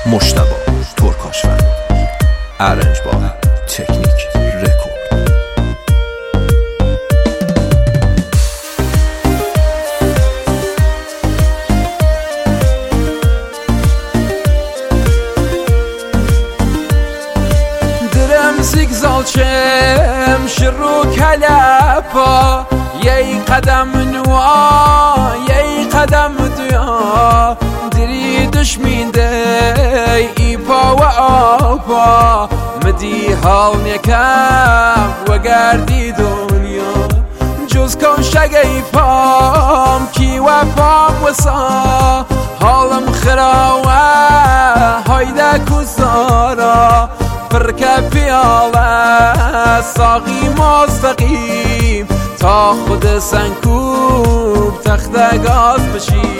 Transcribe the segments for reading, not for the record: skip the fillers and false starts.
مجتبی ترکاشفر، ارنج با تکنیک رکورد. درم زیگزالچم شروع کلپا، یه قدم نوا یه قدم دویا، دری دشمینده ای پا و آپا، مدی حال نکم و گردی دنیا، جز کن شگی پام کی و پام وسا، حالم خراوه هایده کسارا، فرکه پیاله ساقی مستقیم، تا خود سنکوب تخته گاز بشی،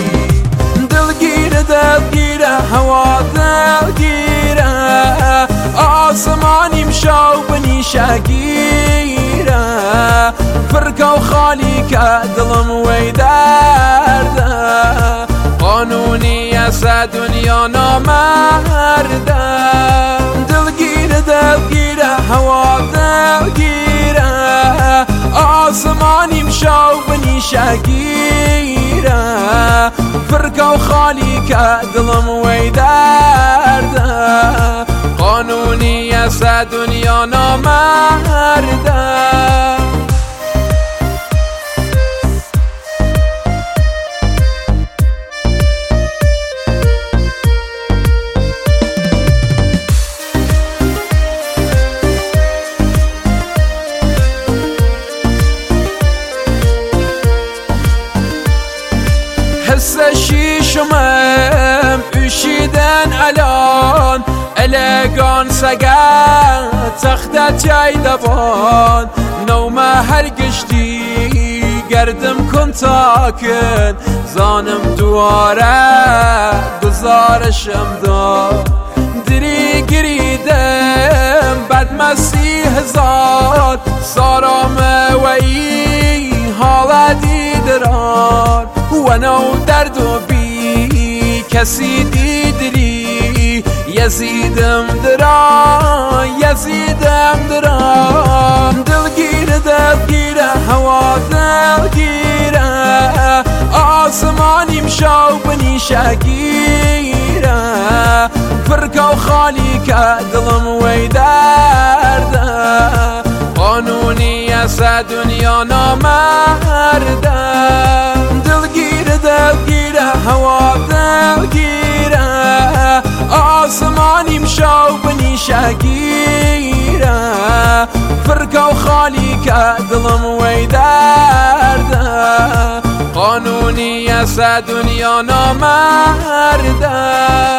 دلگیره هوا دلگیره، آسمانیم شو بنیشه گیره، فرکه و خالی که دلم وی درده، قانونی از دنیا نامرده، دلگیره هوا دلگیره، آسمانیم شو بنیشه گیره، فرکه و خالی که دلم وی درده، قانونی از دنیا نامرده. حس شیشمم اشیدن الان، الگان سگه تخته چای دوان، نومه هر گشتی گردم کن تاکن، زانم دواره گزارشم داد، دری گریدم بد مسیح زاد، سارام وی حال دیدران، و نو درد و بی کسی دیدری، یزیدم دران دلگیره هوا دلگیره، آسمانیم شو بنیشه گیره، فرکه و خالی که دلم وی درده، قانونی از دنیا نامرده، دلگیره هوا دلگیره، آسمانیم شو بنیشه گیره، فرکه و خالی که دلم وی درده، قانونی از دنیا نامرده.